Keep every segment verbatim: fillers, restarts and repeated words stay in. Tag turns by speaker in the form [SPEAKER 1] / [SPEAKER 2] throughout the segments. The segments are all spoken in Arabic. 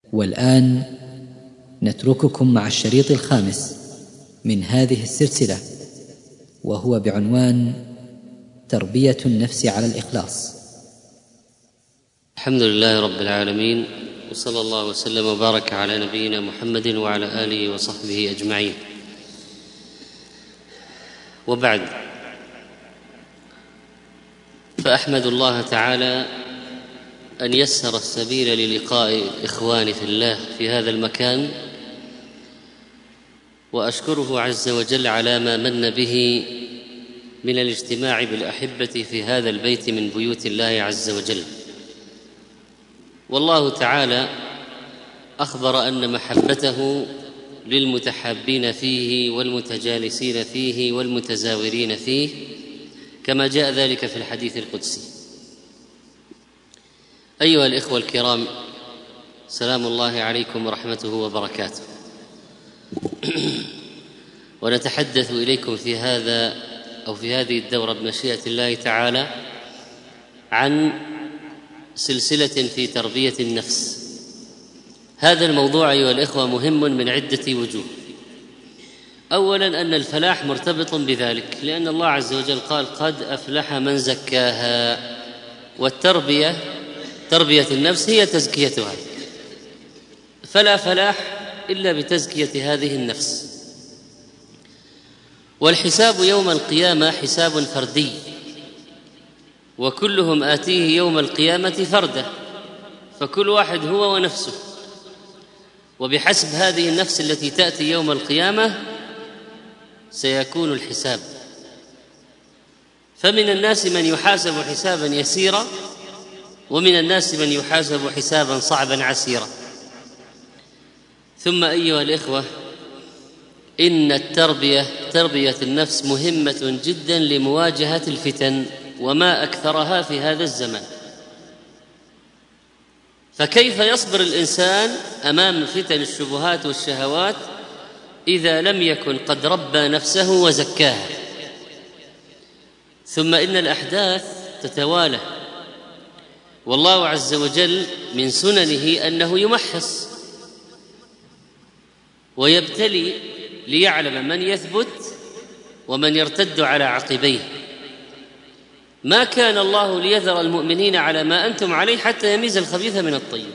[SPEAKER 1] والآن نترككم مع الشريط الخامس من هذه السلسلة، وهو بعنوان تربية النفس على الإخلاص.
[SPEAKER 2] الحمد لله رب العالمين، وصلى الله وسلم وبارك على نبينا محمد وعلى آله وصحبه أجمعين، وبعد، فأحمد الله تعالى أن يسر السبيل للقاء الإخوان في الله في هذا المكان، وأشكره عز وجل على ما من به من الاجتماع بالأحبة في هذا البيت من بيوت الله عز وجل. والله تعالى أخبر أن محبته للمتحابين فيه والمتجالسين فيه والمتزاورين فيه، كما جاء ذلك في الحديث القدسي. أيها الإخوة الكرام، سلام الله عليكم ورحمته وبركاته. ونتحدث إليكم في هذا أو في هذه الدورة بمشيئة الله تعالى عن سلسلة في تربية النفس. هذا الموضوع أيها الإخوة مهم من عدة وجوه. أولاً أن الفلاح مرتبط بذلك، لأن الله عز وجل قال: قد أفلح من زكاها. والتربية تربية النفس هي تزكيتها، فلا فلاح إلا بتزكية هذه النفس. والحساب يوم القيامة حساب فردي، وكلهم آتيه يوم القيامة فردة، فكل واحد هو ونفسه، وبحسب هذه النفس التي تأتي يوم القيامة سيكون الحساب. فمن الناس من يحاسب حسابا يسيرا، ومن الناس من يحاسب حسابا صعبا عسيرا. ثم أيها الإخوة، إن التربية تربية النفس مهمة جدا لمواجهة الفتن، وما أكثرها في هذا الزمان. فكيف يصبر الإنسان أمام فتن الشبهات والشهوات إذا لم يكن قد ربى نفسه وزكاها؟ ثم إن الأحداث تتوالى، والله عز وجل من سننه أنه يمحص ويبتلي ليعلم من يثبت ومن يرتد على عقبيه. ما كان الله ليذر المؤمنين على ما أنتم عليه حتى يميز الخبيث من الطيب.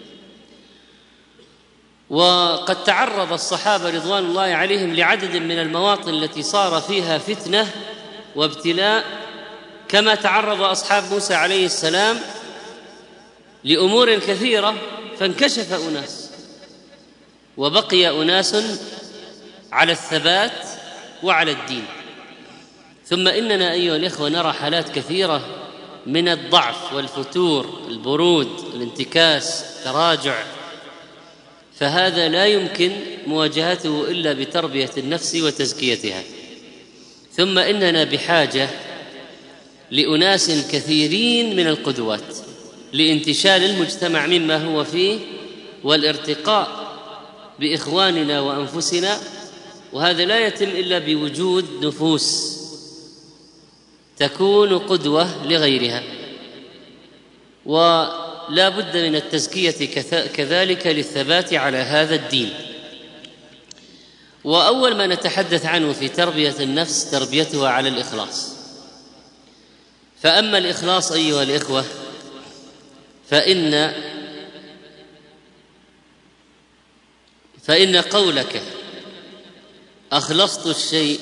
[SPEAKER 2] وقد تعرض الصحابة رضوان الله عليهم لعدد من المواطن التي صار فيها فتنة وابتلاء، كما تعرض أصحاب موسى عليه السلام لأمور كثيرة فانكشف أناس، وبقي أناس على الثبات وعلى الدين. ثم إننا أيها الإخوة نرى حالات كثيرة من الضعف والفتور، البرود، الانتكاس، التراجع، فهذا لا يمكن مواجهته إلا بتربية النفس وتزكيتها. ثم إننا بحاجة لأناس كثيرين من القدوات لانتشال المجتمع مما هو فيه والارتقاء بإخواننا وأنفسنا، وهذا لا يتم إلا بوجود نفوس تكون قدوة لغيرها. ولا بد من التزكية كذلك للثبات على هذا الدين. وأول ما نتحدث عنه في تربية النفس تربيتها على الإخلاص. فأما الإخلاص أيها الإخوة، فإن فإن قولك أخلصت الشيء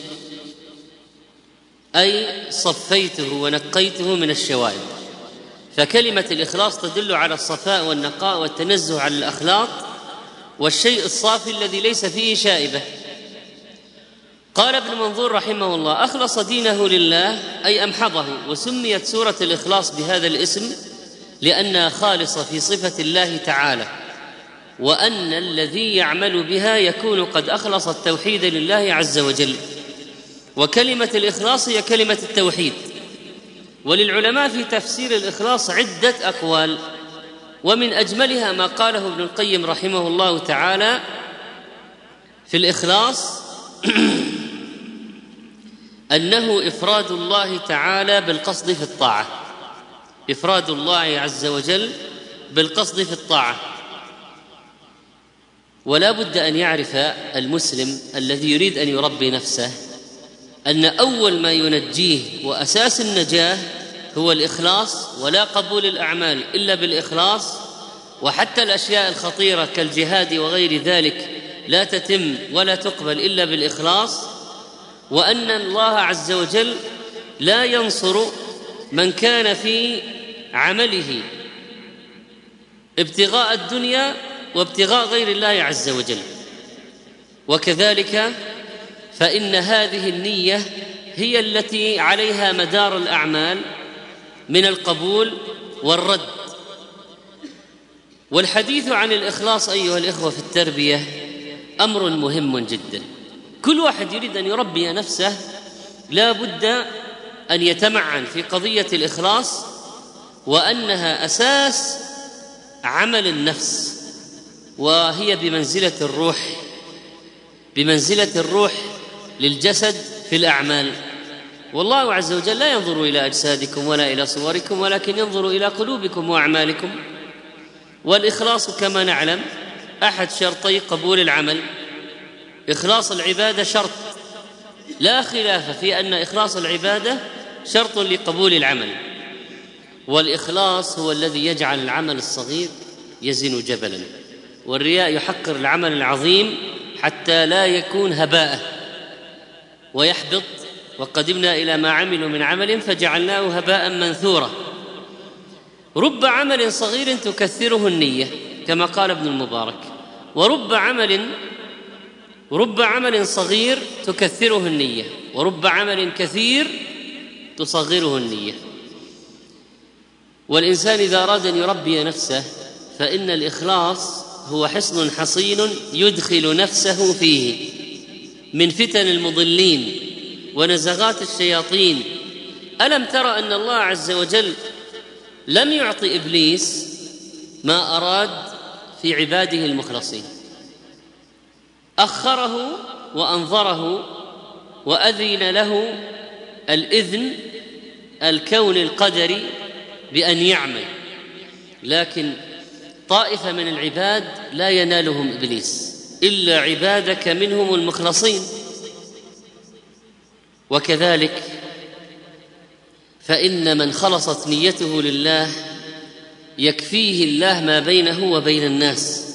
[SPEAKER 2] أي صفيته ونقيته من الشوائب. فكلمة الإخلاص تدل على الصفاء والنقاء والتنزه عن الأخلاط والشيء الصافي الذي ليس فيه شائبة. قال ابن منظور رحمه الله: أخلص دينه لله أي أمحضه. وسميت سورة الإخلاص بهذا الاسم لأنها خالصة في صفة الله تعالى، وأن الذي يعمل بها يكون قد أخلص التوحيد لله عز وجل. وكلمة الإخلاص هي كلمة التوحيد. وللعلماء في تفسير الإخلاص عدة أقوال، ومن أجملها ما قاله ابن القيم رحمه الله تعالى في الإخلاص أنه إفراد الله تعالى بالقصد في الطاعة، إفراد الله عز وجل بالقصد في الطاعة. ولا بد أن يعرف المسلم الذي يريد أن يربي نفسه أن أول ما ينجيه وأساس النجاة هو الإخلاص، ولا قبول الأعمال إلا بالإخلاص، وحتى الأشياء الخطيرة كالجهاد وغير ذلك لا تتم ولا تقبل إلا بالإخلاص، وأن الله عز وجل لا ينصر من كان في عمله ابتغاء الدنيا وابتغاء غير الله عز وجل. وكذلك فإن هذه النية هي التي عليها مدار الأعمال من القبول والرد. والحديث عن الإخلاص أيها الإخوة في التربية أمر مهم جدا. كل واحد يريد أن يربي نفسه لا بد أن يتمعن في قضية الإخلاص، وأنها أساس عمل النفس، وهي بمنزلة الروح بمنزلة الروح للجسد في الأعمال. والله عز وجل لا ينظر إلى أجسادكم ولا إلى صوركم، ولكن ينظر إلى قلوبكم وأعمالكم. والإخلاص كما نعلم أحد شرطي قبول العمل. إخلاص العبادة شرط، لا خلاف في أن إخلاص العبادة شرط لقبول العمل. والإخلاص هو الذي يجعل العمل الصغير يزن جبلا، والرياء يحقر العمل العظيم حتى لا يكون هباء ويحبط. وقدمنا إلى ما عملوا من عمل فجعلناه هباء منثورا. رب عمل صغير تكثره النية كما قال ابن المبارك، ورب عمل رب عمل صغير تكثره النية، ورب عمل كثير تصغره النية. والإنسان إذا أراد أن يربي نفسه فإن الإخلاص هو حصن حصين يدخل نفسه فيه من فتن المضلين ونزغات الشياطين. ألم ترى أن الله عز وجل لم يعطي إبليس ما أراد في عباده المخلصين، أخره وأنظره وأذن له الإذن الكون القدري بأن يعمل. لكن طائفة من العباد لا ينالهم إبليس إلا عبادك منهم المخلصين. وكذلك فإن من خلصت نيته لله يكفيه الله ما بينه وبين الناس.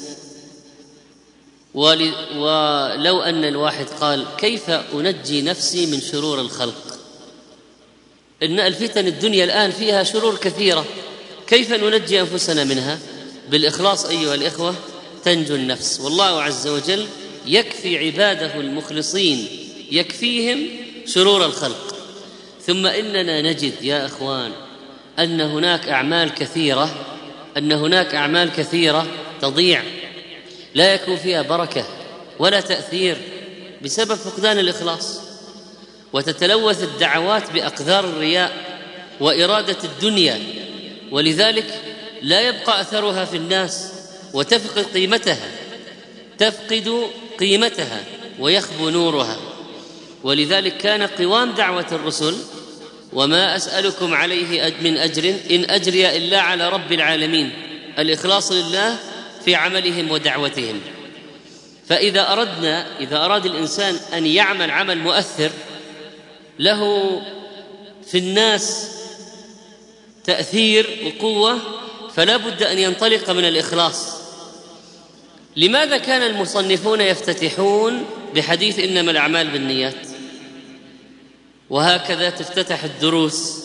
[SPEAKER 2] ولو أن الواحد قال كيف أنجي نفسي من شرور الخلق، إن الفتن الدنيا الآن فيها شرور كثيرة، كيف ننجي أنفسنا منها؟ بالإخلاص أيها الإخوة تنجو النفس. والله عز وجل يكفي عباده المخلصين، يكفيهم شرور الخلق. ثم إننا نجد يا أخوان أن هناك أعمال كثيرة أن هناك أعمال كثيرة تضيع، لا يكون فيها بركة ولا تأثير بسبب فقدان الإخلاص، وتتلوث الدعوات بأقذار الرياء وإرادة الدنيا، ولذلك لا يبقى أثرها في الناس وتفقد قيمتها تفقد قيمتها ويخبو نورها. ولذلك كان قوام دعوة الرسل وما أسألكم عليه من أجر إن أجري إلا على رب العالمين، الإخلاص لله في عملهم ودعوتهم. فإذا أردنا إذا أراد الإنسان أن يعمل عمل مؤثر له في الناس تأثير وقوة فلا بد أن ينطلق من الإخلاص. لماذا كان المصنفون يفتتحون بحديث إنما الأعمال بالنيات؟ وهكذا تفتتح الدروس،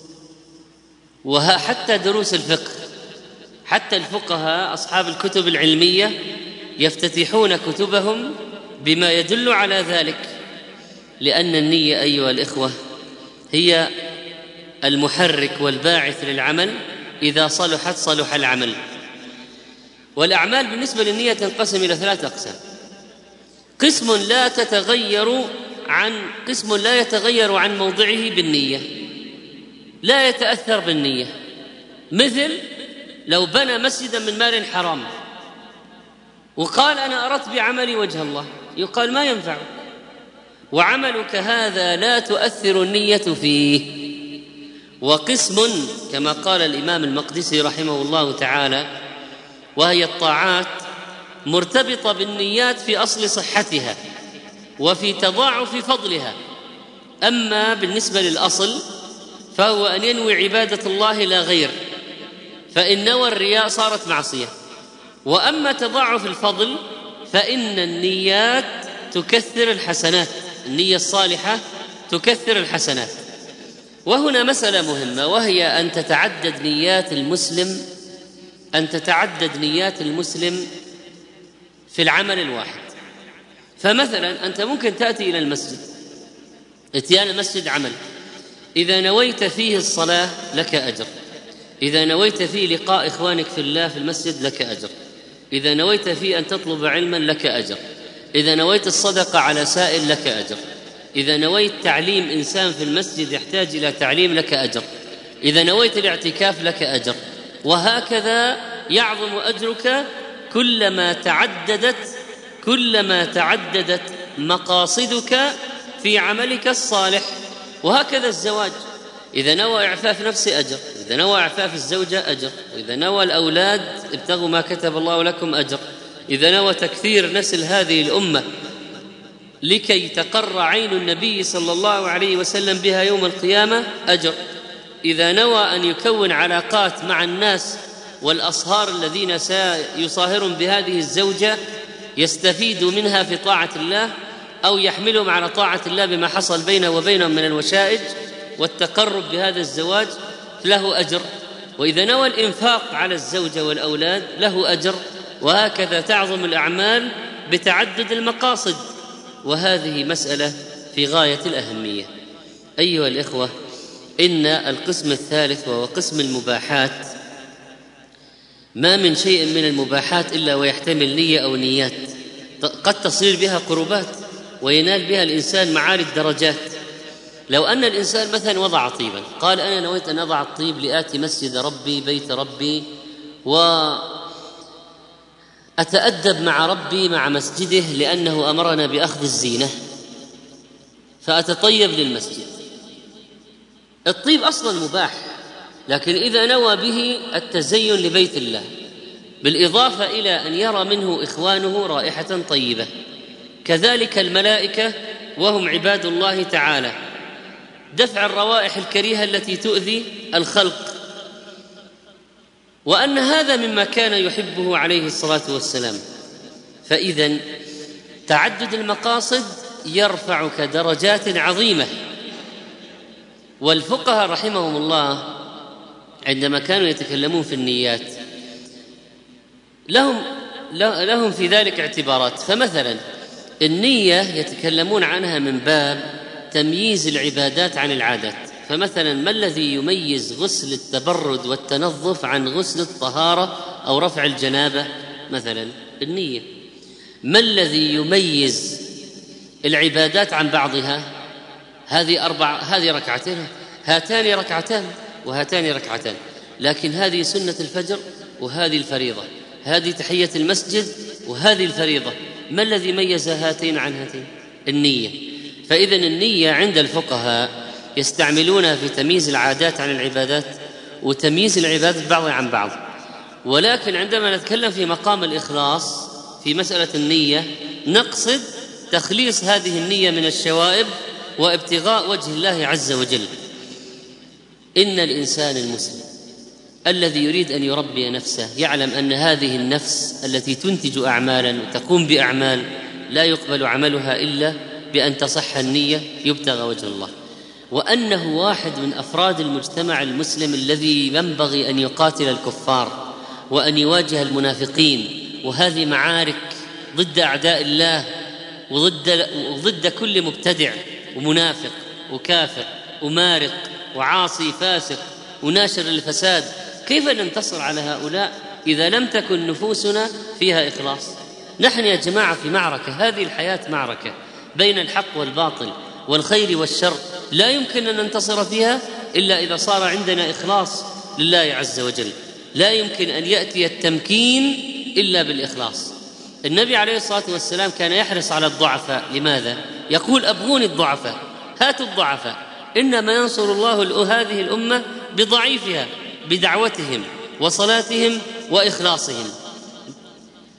[SPEAKER 2] وحتى دروس الفقه، حتى الفقهاء أصحاب الكتب العلمية يفتتحون كتبهم بما يدل على ذلك، لأن النية أيها الإخوة هي المحرك والباعث للعمل، إذا صلحت صلح العمل. والأعمال بالنسبة للنية تنقسم إلى ثلاثة أقسام: قسم لا تتغير عن قسم لا يتغير عن موضعه بالنية، لا يتأثر بالنية، مثل لو بنى مسجدا من مال حرام وقال أنا أردت بعملي وجه الله، يقال ما ينفع، وعملك هذا لا تؤثر النية فيه. وقسم كما قال الإمام المقدسي رحمه الله تعالى، وهي الطاعات مرتبطة بالنيات في أصل صحتها وفي تضاعف فضلها. أما بالنسبة للأصل فهو أن ينوي عبادة الله لا غير، فإن نوى الرياء صارت معصية. وأما تضاعف الفضل فإن النيات تكثر الحسنات، النية الصالحة تكثر الحسنات. وهنا مسألة مهمة، وهي أن تتعدد نيات المسلم أن تتعدد نيات المسلم في العمل الواحد. فمثلا أنت ممكن تأتي إلى المسجد، اتيان المسجد عمل، إذا نويت فيه الصلاة لك أجر، إذا نويت فيه لقاء إخوانك في الله في المسجد لك أجر، إذا نويت فيه أن تطلب علما لك أجر، إذا نويت الصدقة على سائل لك أجر، إذا نويت تعليم إنسان في المسجد يحتاج إلى تعليم لك أجر، إذا نويت الاعتكاف لك أجر. وهكذا يعظم أجرك كلما تعددت كلما تعددت مقاصدك في عملك الصالح. وهكذا الزواج، إذا نوى إعفاف نفسه أجر، إذا نوى إعفاف الزوجة أجر، وإذا نوى الأولاد ابتغوا ما كتب الله لكم أجر، إذا نوى تكثير نسل هذه الأمة لكي تقر عين النبي صلى الله عليه وسلم بها يوم القيامة أجر، إذا نوى أن يكون علاقات مع الناس والأصهار الذين سيصاهرون بهذه الزوجة يستفيد منها في طاعة الله أو يحملهم على طاعة الله بما حصل بينه وبينهم من الوشائج والتقرب بهذا الزواج له أجر، وإذا نوى الإنفاق على الزوجة والأولاد له أجر. وهكذا تعظم الأعمال بتعدد المقاصد، وهذه مسألة في غاية الأهمية. أيها الإخوة، إن القسم الثالث وهو قسم المباحات، ما من شيء من المباحات إلا ويحتمل نية أو نيات قد تصير بها قربات وينال بها الإنسان معالي الدرجات. لو أن الإنسان مثلا وضع طيبا، قال أنا نويت أن أضع الطيب لآتي مسجد ربي بيت ربي وأتأدب مع ربي مع مسجده لأنه أمرنا بأخذ الزينة، فأتطيب للمسجد. الطيب أصلا مباح، لكن إذا نوى به التزين لبيت الله بالإضافة إلى أن يرى منه إخوانه رائحة طيبة، كذلك الملائكة وهم عباد الله تعالى، دفع الروائح الكريهة التي تؤذي الخلق، وأن هذا مما كان يحبه عليه الصلاة والسلام. فإذا تعدد المقاصد يرفعك درجات عظيمة. والفقهاء رحمهم الله عندما كانوا يتكلمون في النيات لهم لهم في ذلك اعتبارات. فمثلا النية يتكلمون عنها من باب تمييز العبادات عن العادات. فمثلا ما الذي يميز غسل التبرد والتنظف عن غسل الطهارة أو رفع الجنابة؟ مثلا النية. ما الذي يميز العبادات عن بعضها؟ هذه أربع هذه ركعتين، هاتان ركعتان وهاتان ركعتان، لكن هذه سنة الفجر وهذه الفريضة، هذه تحية المسجد وهذه الفريضة. ما الذي ميز هاتين عن هاتين؟ النية. فإذا النية عند الفقهاء يستعملونها في تمييز العادات عن العبادات وتمييز العبادات بعضها عن بعض. ولكن عندما نتكلم في مقام الإخلاص في مسألة النية نقصد تخليص هذه النية من الشوائب وابتغاء وجه الله عز وجل. إن الإنسان المسلم الذي يريد أن يربي نفسه يعلم أن هذه النفس التي تنتج أعمالا وتقوم بأعمال لا يقبل عملها إلا بأن تصح النية يبتغى وجه الله، وأنه واحد من أفراد المجتمع المسلم الذي ينبغي أن يقاتل الكفار وأن يواجه المنافقين، وهذه معارك ضد أعداء الله وضد, وضد كل مبتدع ومنافق وكافر ومارق وعاصي فاسق وناشر الفساد. كيف ننتصر على هؤلاء إذا لم تكن نفوسنا فيها إخلاص؟ نحن يا جماعة في معركة، هذه الحياة معركة بين الحق والباطل والخير والشر، لا يمكن أن ننتصر فيها إلا إذا صار عندنا إخلاص لله عز وجل. لا يمكن أن يأتي التمكين إلا بالإخلاص. النبي عليه الصلاة والسلام كان يحرص على الضعفاء. لماذا؟ يقول أبغوني الضعفاء، هاتوا الضعفاء، إنما ينصر الله هذه الأمة بضعيفها بدعوتهم وصلاتهم وإخلاصهم.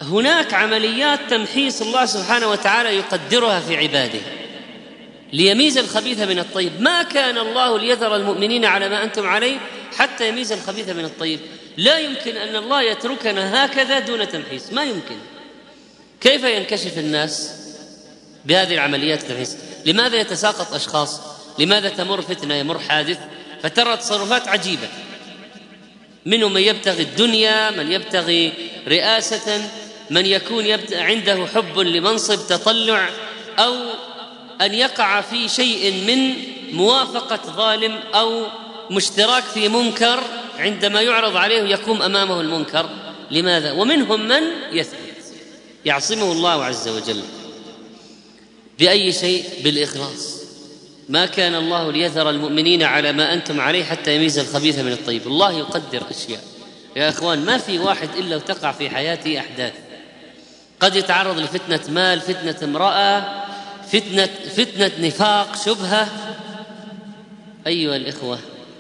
[SPEAKER 2] هناك عمليات تمحيص الله سبحانه وتعالى يقدرها في عباده ليميز الخبيث من الطيب. ما كان الله ليذر المؤمنين على ما أنتم عليه حتى يميز الخبيث من الطيب. لا يمكن أن الله يتركنا هكذا دون تمحيص، ما يمكن. كيف ينكشف الناس بهذه العمليات التمحيص؟ لماذا يتساقط أشخاص؟ لماذا تمر فتنة، يمر حادث، فترى تصرفات عجيبة، منهم من يبتغي الدنيا، من يبتغي رئاسة، من يكون عنده حب لمنصب، تطلع، أو أن يقع في شيء من موافقة ظالم أو مشتراك في منكر، عندما يعرض عليه يقوم أمامه المنكر. لماذا؟ ومنهم من يثبت يعصمه الله عز وجل بأي شيء؟ بالإخلاص. ما كان الله ليذر المؤمنين على ما أنتم عليه حتى يميز الخبيث من الطيب. الله يقدر أشياء يا إخوان، ما في واحد إلا وتقع في حياته أحداث. قد يتعرض لفتنة مال، فتنة امرأة، فتنة, فتنة نفاق، شبهة. أيها الإخوة،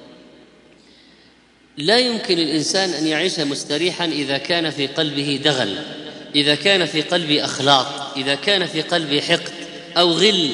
[SPEAKER 2] لا يمكن الإنسان أن يعيش مستريحا إذا كان في قلبه دغل، إذا كان في قلبه أخلاط، إذا كان في قلبه حقد أو غل.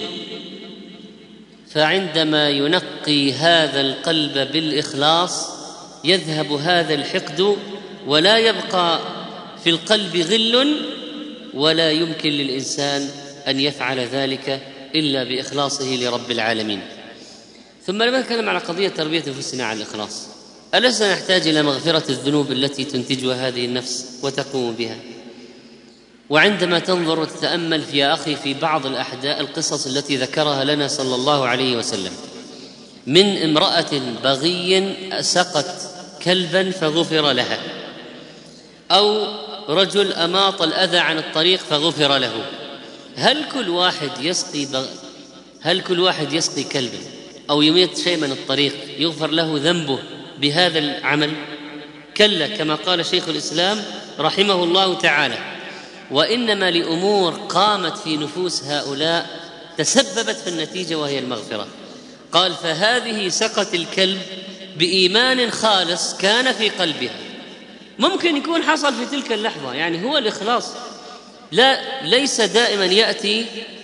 [SPEAKER 2] فعندما ينقي هذا القلب بالإخلاص يذهب هذا الحقد ولا يبقى في القلب غل، ولا يمكن للإنسان أن يفعل ذلك إلا بإخلاصه لرب العالمين. ثم لما نتكلم على قضية تربية أنفسنا على الإخلاص، ألسنا نحتاج إلى مغفرة الذنوب التي تنتجها هذه النفس وتقوم بها؟ وعندما تنظر وتتأمل في يا أخي في بعض الأحداث القصص التي ذكرها لنا صلى الله عليه وسلم، من امرأة بغي سقت كلبا فغفر لها، أو رجل أماط الأذى عن الطريق فغفر له. هل كل واحد يسقي بغ... هل كل واحد يسقي كلبا أو يميت شيء من الطريق يغفر له ذنبه بهذا العمل؟ كلا، كما قال شيخ الإسلام رحمه الله تعالى: وإنما لأمور قامت في نفوس هؤلاء تسببت في النتيجة وهي المغفرة. قال: فهذه سقت الكلب بإيمان خالص كان في قلبها. ممكن يكون حصل في تلك اللحظة، يعني هو الإخلاص لا ليس دائما يأتي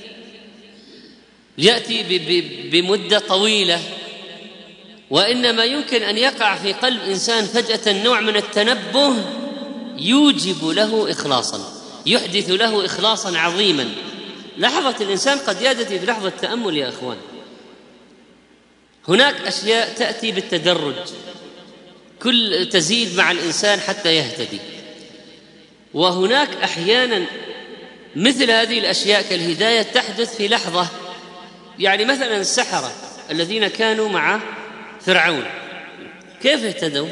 [SPEAKER 2] يأتي بمدة طويلة، وإنما يمكن أن يقع في قلب إنسان فجأة نوع من التنبه يوجب له إخلاصا، يحدث له إخلاصا عظيما. لحظة الإنسان قد يأتي في لحظة تأمل يا أخوان. هناك أشياء تأتي بالتدرج، كل تزيد مع الإنسان حتى يهتدي. وهناك أحيانا مثل هذه الأشياء كالهداية تحدث في لحظة. يعني مثلا السحرة الذين كانوا مع فرعون كيف اهتدوا؟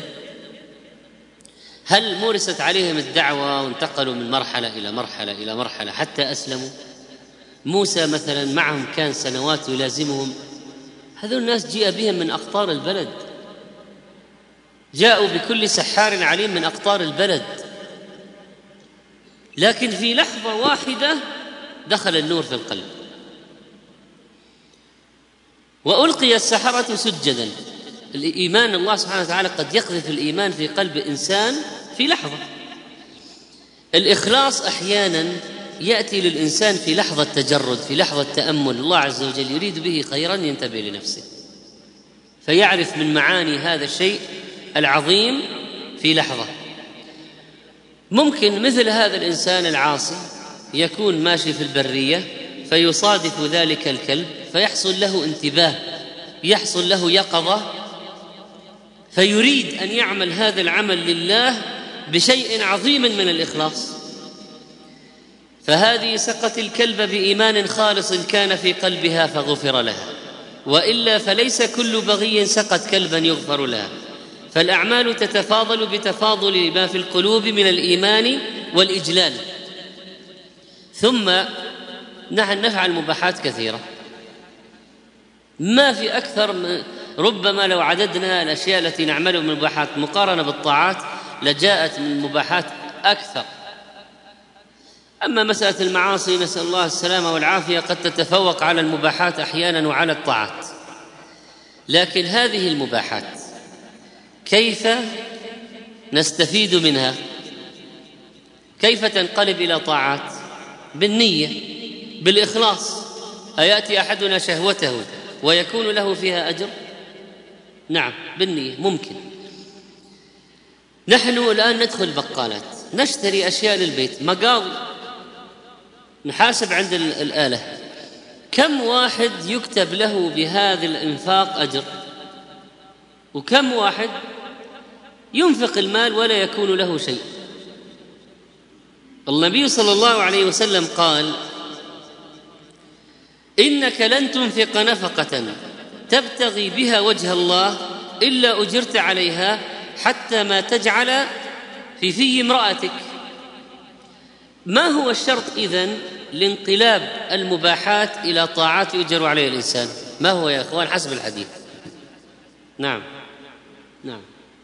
[SPEAKER 2] هل مورست عليهم الدعوة وانتقلوا من مرحلة إلى مرحلة إلى مرحلة حتى أسلموا؟ موسى مثلا معهم كان سنوات يلازمهم. هذول الناس جاء بهم من أقطار البلد، جاءوا بكل سحار عليم من أقطار البلد، لكن في لحظة واحدة دخل النور في القلب وألقي السحرة سجدا. الإيمان، الله سبحانه وتعالى قد يقذف الإيمان في قلب إنسان في لحظة. الإخلاص أحيانا يأتي للإنسان في لحظة تجرد، في لحظة تأمل، الله عز وجل يريد به خيرا ينتبه لنفسه فيعرف من معاني هذا الشيء العظيم في لحظة. ممكن مثل هذا الإنسان العاصي يكون ماشي في البرية فيصادف ذلك الكلب فيحصل له انتباه، يحصل له يقظة، فيريد أن يعمل هذا العمل لله بشيء عظيم من الإخلاص. فهذه سقت الكلب بإيمان خالص كان في قلبها فغفر لها، وإلا فليس كل بغي سقت كلبا يغفر لها. فالأعمال تتفاضل بتفاضل ما في القلوب من الإيمان والإجلال. ثم نحن نفعل مباحات كثيرة، ما في أكثر من، ربما لو عددنا الأشياء التي نعملها من مباحات مقارنة بالطاعات لجاءت من مباحات أكثر. أما مسألة المعاصي نسأل الله السلامة والعافية قد تتفوق على المباحات أحيانا وعلى الطاعات. لكن هذه المباحات كيف نستفيد منها؟ كيف تنقلب إلى طاعات؟ بالنية، بالإخلاص. أيأتي أحدنا شهوته ويكون له فيها أجر؟ نعم، بالنية ممكن. نحن الآن ندخل بقالات نشتري أشياء للبيت، مقاضي، نحاسب عند الآلة، كم واحد يكتب له بهذا الإنفاق أجر؟ وكم واحد ينفق المال ولا يكون له شيء؟ النبي صلى الله عليه وسلم قال: إنك لن تنفق نفقة تبتغي بها وجه الله إلا أجرت عليها حتى ما تجعل في في امرأتك. ما هو الشرط إذن لانقلاب المباحات إلى طاعات يؤجر عليها الإنسان؟ ما هو يا أخوان حسب الحديث؟ نعم نعم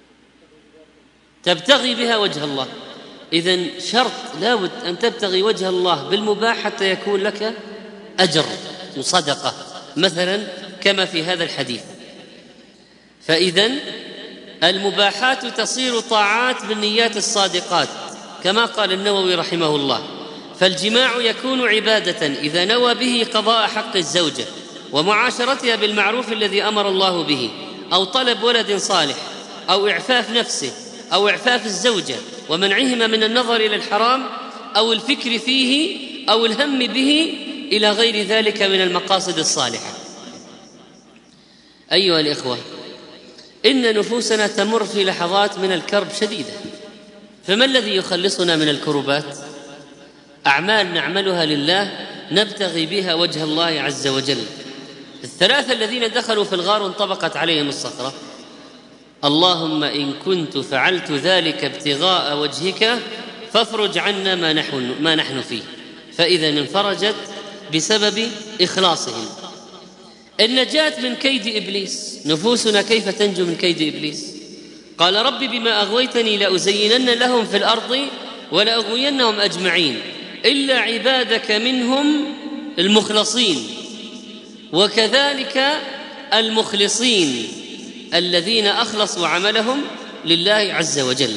[SPEAKER 2] تبتغي بها وجه الله. إذن شرط لابد أن تبتغي وجه الله بالمباح حتى يكون لك أجر وصدقة مثلا كما في هذا الحديث. فإذن المباحات تصير طاعات بالنيات الصادقات كما قال النووي رحمه الله. فالجماع يكون عبادة إذا نوى به قضاء حق الزوجة ومعاشرتها بالمعروف الذي أمر الله به، أو طلب ولد صالح، أو إعفاف نفسه، أو إعفاف الزوجة ومنعهما من النظر إلى الحرام، أو الفكر فيه، أو الهم به، إلى غير ذلك من المقاصد الصالحة. أيها الإخوة، إن نفوسنا تمر في لحظات من الكرب شديدة، فما الذي يخلصنا من الكربات؟ أعمال نعملها لله نبتغي بها وجه الله عز وجل. الثلاثة الذين دخلوا في الغار انطبقت عليهم الصخرة: اللهم إن كنت فعلت ذلك ابتغاء وجهك فافرج عنا ما نحن, ما نحن فيه. فإذا انفرجت بسبب إخلاصهم. النجاة من كيد إبليس، نفوسنا كيف تنجو من كيد إبليس؟ قال: رب بما أغويتني لأزينن لهم في الأرض ولأغوينهم أجمعين إلا عبادك منهم المخلصين. وكذلك المخلصين الذين أخلصوا عملهم لله عز وجل.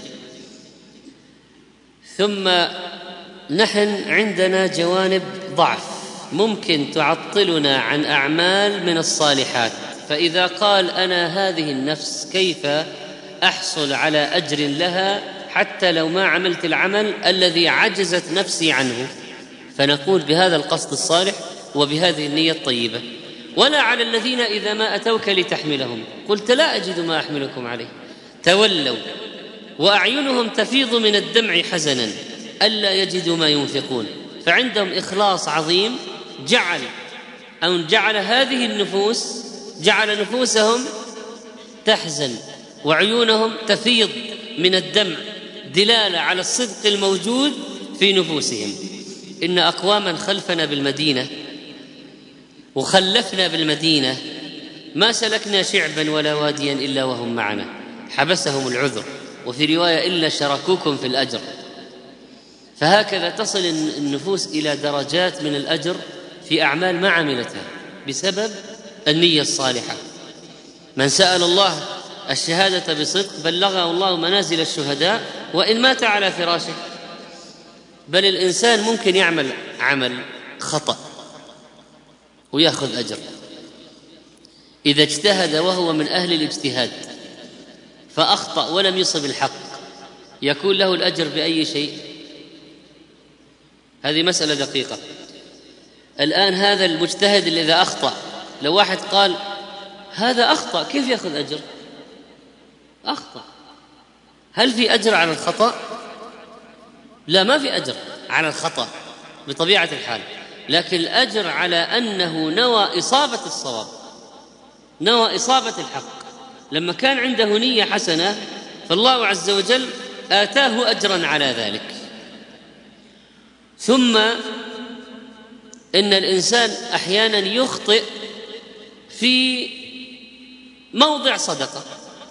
[SPEAKER 2] ثم نحن عندنا جوانب ضعف ممكن تعطلنا عن أعمال من الصالحات. فإذا قال: أنا هذه النفس كيف أحصل على أجر لها حتى لو ما عملت العمل الذي عجزت نفسي عنه؟ فنقول بهذا القصد الصالح وبهذه النية الطيبة. ولا على الذين إذا ما أتوك لتحملهم قلت لا أجد ما أحملكم عليه تولوا وأعينهم تفيض من الدمع حزنا ألا يجدوا ما ينفقون. فعندهم إخلاص عظيم جعل أو جعل هذه النفوس جعل نفوسهم تحزن وعيونهم تفيض من الدمع، دلالة على الصدق الموجود في نفوسهم. إن أقواما خلفنا بالمدينة وخلفنا بالمدينة ما سلكنا شعبا ولا واديا إلا وهم معنا حبسهم العذر، وفي رواية إلا شركوكم في الأجر. فهكذا تصل النفوس إلى درجات من الأجر في أعمال ما عملتها بسبب النية الصالحة. من سأل الله الشهادة بصدق بلغه الله منازل الشهداء وإن مات على فراشه. بل الإنسان ممكن يعمل عمل خطأ ويأخذ أجر إذا اجتهد وهو من أهل الاجتهاد فأخطأ ولم يصب الحق، يكون له الأجر بأي شيء؟ هذه مسألة دقيقة. الآن هذا المجتهد اللي إذا أخطأ، لو واحد قال هذا أخطأ كيف يأخذ أجر؟ أخطأ، هل في أجر على الخطأ؟ لا، ما في أجر على الخطأ بطبيعة الحال، لكن الأجر على أنه نوى إصابة الصواب، نوى إصابة الحق. لما كان عنده نية حسنة فالله عز وجل آتاه أجرا على ذلك. ثم إن الإنسان أحيانا يخطئ في موضع صدقة.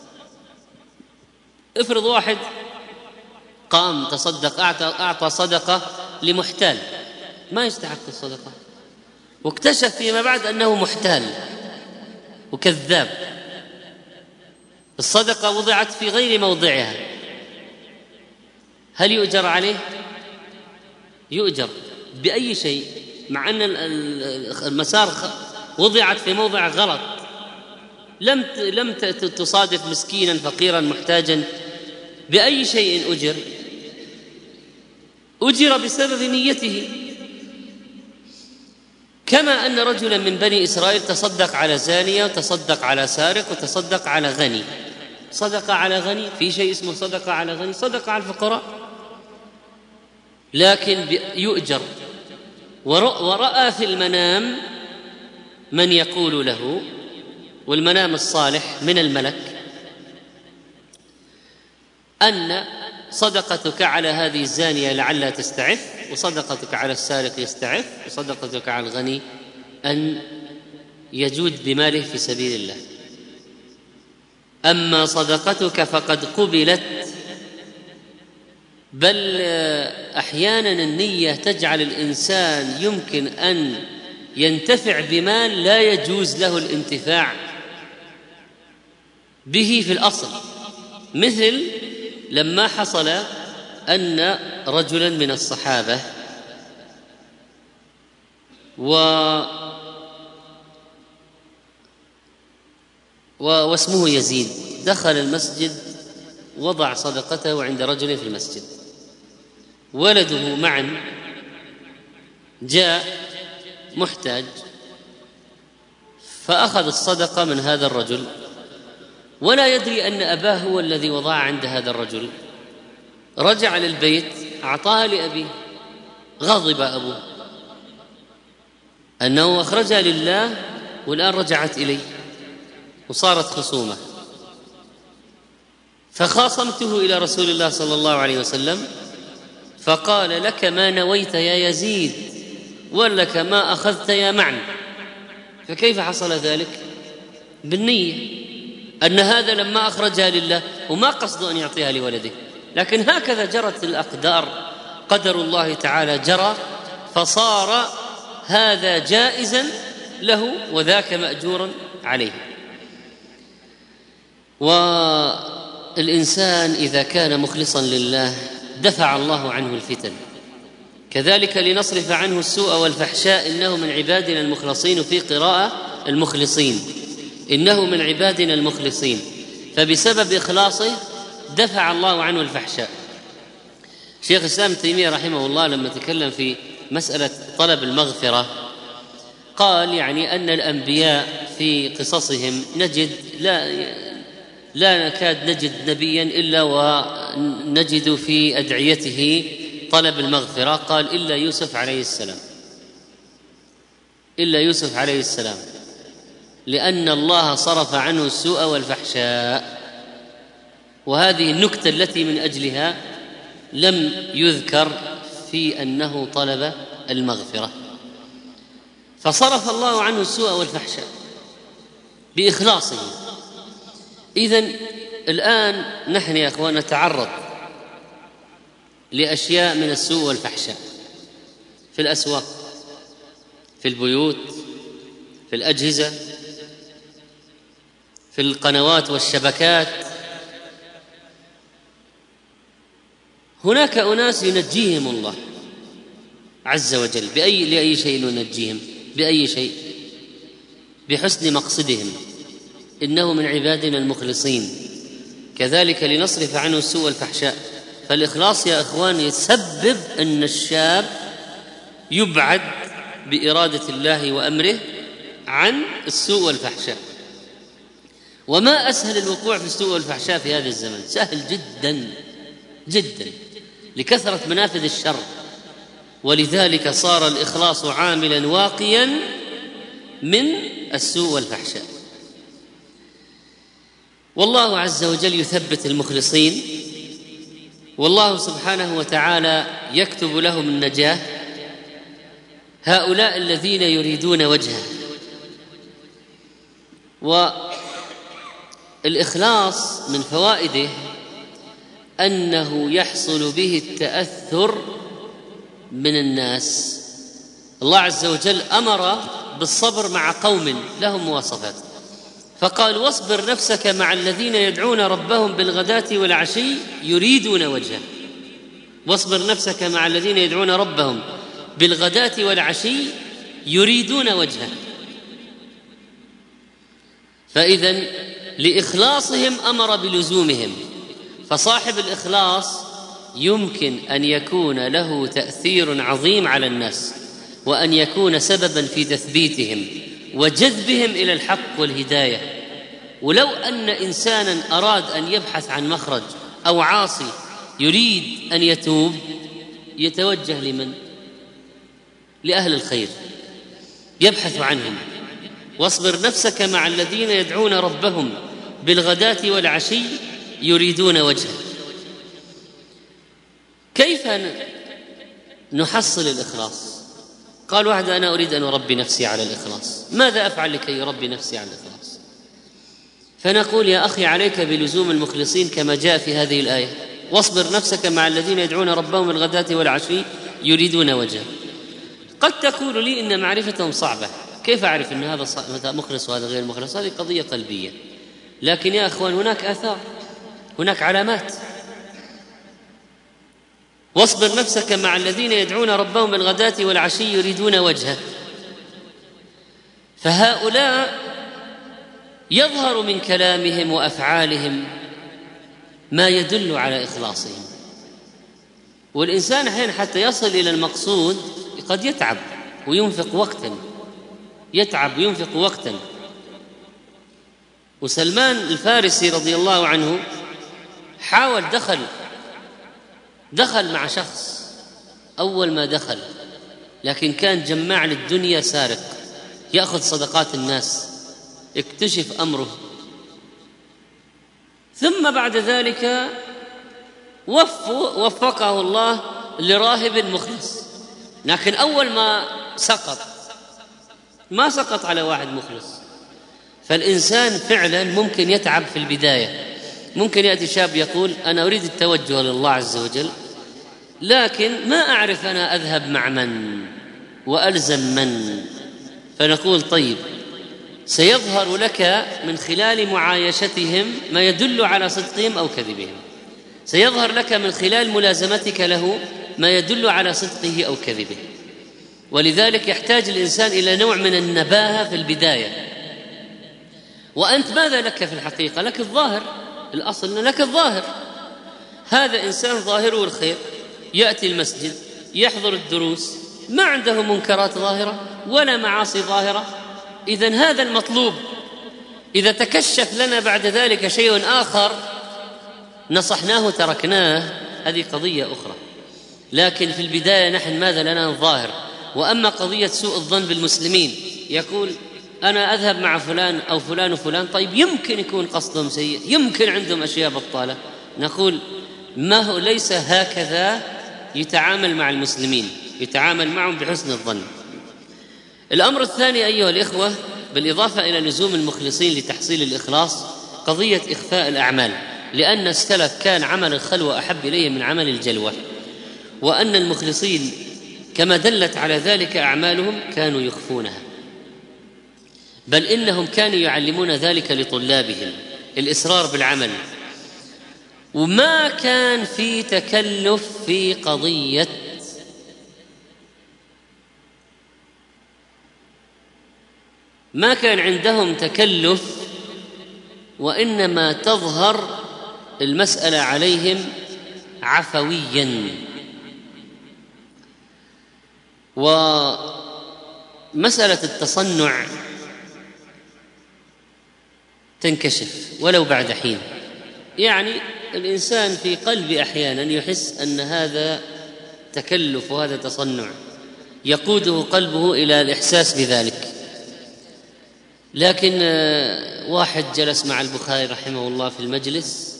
[SPEAKER 2] افرض واحد قام تصدق أعطى, أعطى صدقة لمحتال ما يستحق الصدقة، واكتشف فيما بعد أنه محتال وكذاب، الصدقة وضعت في غير موضعها، هل يؤجر عليه؟ يؤجر بأي شيء، مع أن المسار وضعت في موضع غلط، لم لم تصادف مسكينا فقيرا محتاجا، بأي شيء أجر؟ أجر بسبب نيته. كما أن رجلا من بني إسرائيل تصدق على زانية وتصدق على سارق وتصدق على غني. صدق على غني، في شيء اسمه صدق على غني، صدق على الفقراء، لكن يؤجر. ورأى في المنام من يقول له، والمنام الصالح من الملك، أن صدقتك على هذه الزانية لعلها تستعف، وصدقتك على السارق يستعف، وصدقتك على الغني أن يجود بماله في سبيل الله. أما صدقتك فقد قبلت. بل أحيانا النية تجعل الإنسان يمكن أن ينتفع بمال لا يجوز له الانتفاع به في الأصل، مثل لما حصل أن رجلا من الصحابة و واسمه يزيد دخل المسجد، وضع صدقته عند رجل في المسجد، ولده معا جاء محتاج، فأخذ الصدقة من هذا الرجل ولا يدري أن أباه هو الذي وضعها عند هذا الرجل. رجع للبيت أعطاها لأبيه، غضب أبوه أنه أخرجها لله والآن رجعت إليه، وصارت خصومة. فخاصمته إلى رسول الله صلى الله عليه وسلم، فقال: لك ما نويت يا يزيد، ولك ما أخذت يا معن. فكيف حصل ذلك؟ بالنية، أن هذا لما أخرجها لله وما قصد أن يعطيها لولده، لكن هكذا جرت الأقدار، قدر الله تعالى جرى، فصار هذا جائزا له وذاك مأجورا عليه. والإنسان إذا كان مخلصا لله دفع الله عنه الفتن. كذلك لنصرف عنه السوء والفحشاء إنه من عبادنا المخلصين، وفي قراءة المخلصين، إنه من عبادنا المخلصين. فبسبب إخلاصه دفع الله عنه الفحشاء. شيخ الإسلام ابن تيمية رحمه الله لما تكلم في مسألة طلب المغفرة قال يعني أن الأنبياء في قصصهم نجد لا لا نكاد نجد نبيا إلا ونجد في أدعيته طلب المغفرة. قال: إلا يوسف عليه السلام، إلا يوسف عليه السلام، لأن الله صرف عنه السوء والفحشاء. وهذه النكتة التي من أجلها لم يذكر في أنه طلب المغفرة، فصرف الله عنه السوء والفحشاء بإخلاصه. إذن الآن نحن يا أخوان نتعرض لأشياء من السوء والفحشاء في الأسواق، في البيوت، في الأجهزة، في القنوات والشبكات. هناك أناس ينجيهم الله عز وجل بأي لأي شيء ينجيهم، بأي شيء؟ بحسن مقصدهم، إنه من عبادنا المخلصين. كذلك لنصرف عنه السوء والفحشاء. فالإخلاص يا إخوان يسبب أن الشاب يبعد بإرادة الله وأمره عن السوء والفحشاء. وما أسهل الوقوع في السوء والفحشاء في هذا الزمن، سهل جدا جدا لكثرة منافذ الشر. ولذلك صار الإخلاص عاملا واقيا من السوء والفحشاء. والله عز وجل يثبت المخلصين، والله سبحانه وتعالى يكتب لهم النجاة. هؤلاء الذين يريدون وجهه. والإخلاص من فوائده أنه يحصل به التأثر من الناس. الله عز وجل أمر بالصبر مع قوم لهم مواصفات، فقال: واصبر نفسك مع الذين يدعون ربهم بالغداة والعشي يريدون وجهه. واصبر نفسك مع الذين يدعون ربهم بالغداة والعشي يريدون وجهه. فإذن لإخلاصهم أمر بلزومهم، فصاحب الإخلاص يمكن أن يكون له تأثير عظيم على الناس، وأن يكون سبباً في تثبيتهم وجذبهم إلى الحق والهداية. ولو أن إنساناً أراد أن يبحث عن مخرج أو عاصي يريد أن يتوب، يتوجه لمن؟ لأهل الخير، يبحث عنهم. واصبر نفسك مع الذين يدعون ربهم بالغداة والعشي يريدون وجهه. كيف نحصل الإخلاص؟ قال واحد: أنا أريد أن أربي نفسي على الإخلاص، ماذا أفعل لكي يربي نفسي على الإخلاص؟ فنقول: يا أخي، عليك بلزوم المخلصين كما جاء في هذه الآية: واصبر نفسك مع الذين يدعون ربهم بالغداة والعشي يريدون وجهه. قد تقول لي إن معرفتهم صعبة، كيف أعرف أن هذا مخلص وهذا غير مخلص؟ هذه قضية قلبية. لكن يا أخوان، هناك آثار، هناك علامات. واصبر نفسك مع الذين يدعون ربهم بالغداة والعشي يريدون وجهه. فهؤلاء يظهر من كلامهم وأفعالهم ما يدل على إخلاصهم. والإنسان أحيانا حتى يصل إلى المقصود قد يتعب وينفق وقتا، يتعب وينفق وقتا. وسلمان الفارسي رضي الله عنه حاول، دخل دخل مع شخص أول ما دخل، لكن كان جماع للدنيا، سارق، يأخذ صدقات الناس، اكتشف أمره. ثم بعد ذلك وفقه الله لراهب مخلص، لكن أول ما سقط ما سقط على واحد مخلص. فالإنسان فعلا ممكن يتعب في البداية. ممكن يأتي شاب يقول: أنا أريد التوجه لله عز وجل، لكن ما أعرف أنا أذهب مع من وألزم من. فنقول: طيب، سيظهر لك من خلال معايشتهم ما يدل على صدقهم أو كذبهم، سيظهر لك من خلال ملازمتك له ما يدل على صدقه أو كذبه. ولذلك يحتاج الإنسان إلى نوع من النباهة في البداية. وأنت ماذا لك في الحقيقة؟ لك الظاهر، الأصل أن لك الظاهر. هذا إنسان ظاهره الخير، يأتي المسجد، يحضر الدروس، ما عنده منكرات ظاهرة ولا معاصي ظاهرة. إذن هذا المطلوب. إذا تكشف لنا بعد ذلك شيء آخر نصحناه تركناه، هذه قضية أخرى. لكن في البداية نحن ماذا لنا؟ الظاهر. وأما قضية سوء الظن بالمسلمين، يقول: أنا أذهب مع فلان أو فلان وفلان، طيب يمكن يكون قصدهم سيء، يمكن عندهم أشياء بطالة. نقول: ما هو ليس هكذا يتعامل مع المسلمين، يتعامل معهم بحسن الظن. الأمر الثاني أيها الإخوة، بالإضافة إلى لزوم المخلصين لتحصيل الإخلاص، قضية إخفاء الأعمال، لأن السلف كان عمل الخلوة أحب إليه من عمل الجلوة، وأن المخلصين كما دلت على ذلك أعمالهم كانوا يخفونها، بل إنهم كانوا يعلمون ذلك لطلابهم، الإصرار بالعمل. وما كان في تكلف في قضية ما كان عندهم تكلف، وإنما تظهر المسألة عليهم عفويا. ومسألة التصنع تنكشف ولو بعد حين. يعني الإنسان في قلبه أحيانا يحس أن هذا تكلف وهذا تصنع، يقوده قلبه إلى الإحساس بذلك. لكن واحد جلس مع البخاري رحمه الله في المجلس،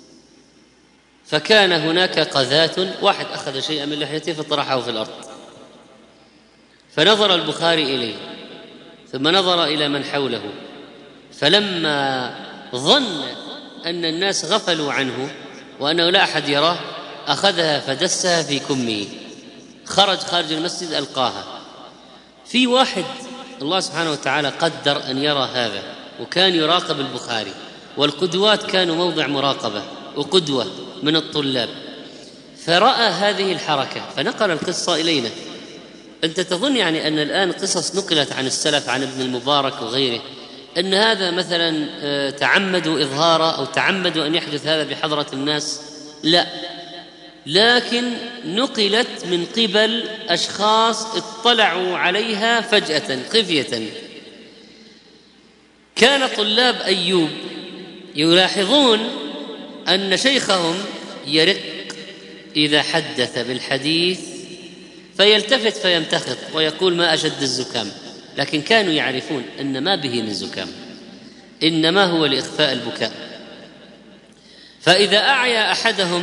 [SPEAKER 2] فكان هناك قذاة، واحد أخذ شيئا من لحيته فطرحه في الأرض، فنظر البخاري إليه ثم نظر إلى من حوله، فلما ظن أن الناس غفلوا عنه وأنه لا أحد يراه أخذها فدسها في كمه، خرج خارج المسجد ألقاها. في واحد الله سبحانه وتعالى قدر أن يرى هذا، وكان يراقب البخاري، والقدوات كانوا موضع مراقبة وقدوة من الطلاب، فرأى هذه الحركة فنقل القصة إلينا. أنت تظن يعني أن الآن قصص نقلت عن السلف عن ابن المبارك وغيره أن هذا مثلا تعمدوا إظهاره أو تعمدوا أن يحدث هذا بحضرة الناس؟ لا، لكن نقلت من قبل أشخاص اطلعوا عليها فجأة خفية. كان طلاب أيوب يلاحظون أن شيخهم يرق إذا حدث بالحديث فيلتفت فيمتخط ويقول ما أشد الزكام، لكن كانوا يعرفون أن ما به من زكام، إنما هو لإخفاء البكاء. فإذا أعيا أحدهم